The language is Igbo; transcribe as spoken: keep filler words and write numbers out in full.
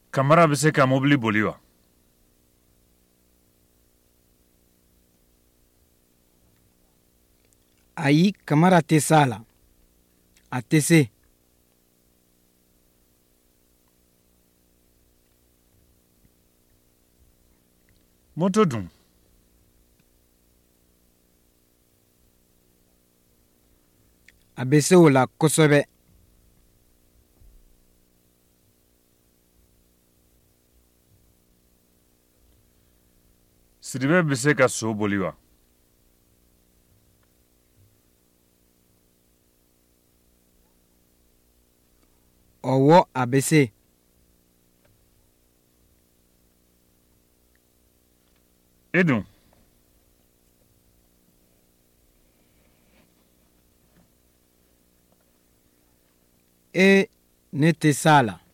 Kamara bɛ se ka mobili boli wa? Ayi, Kamara tɛ s'a la. A tɛ se. Moto dun? A bɛ se o la kosɛbɛ. Sidibe bɛ se ka so boli wa? Ɔwɔ, a bɛ se. E dun? Ee, ne tɛ s'a la.